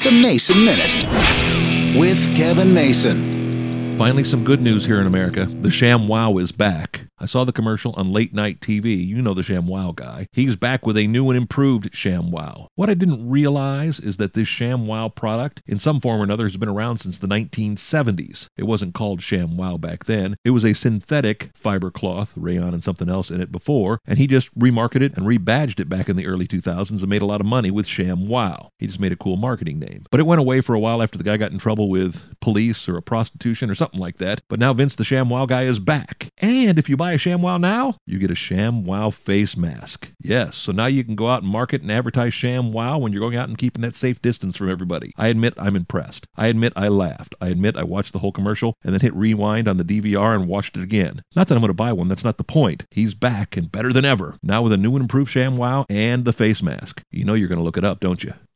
The Mason Minute with Kevin Mason. Finally, some good news here in America. The ShamWow is back. I saw the commercial on late night TV. You know the ShamWow guy. He's back with a new and improved ShamWow. What I didn't realize is that this ShamWow product, in some form or another, has been around since the 1970s. It wasn't called ShamWow back then. It was a synthetic fiber cloth, rayon and something else in it before, and he just remarketed it and rebadged it back in the early 2000s and made a lot of money with ShamWow. He just made a cool marketing name. But it went away for a while after the guy got in trouble with police or a prostitution or something like that. But now Vince the ShamWow guy is back. And if you buy a ShamWow now, you get a ShamWow face mask. Yes, so now you can go out and market and advertise ShamWow when you're going out and keeping that safe distance from everybody. I admit I'm impressed. I admit I laughed. I admit I watched the whole commercial and then hit rewind on the DVR and watched it again. Not that I'm going to buy one. That's not the point. He's back and better than ever. Now with a new and improved ShamWow and the face mask. You know you're going to look it up, don't you?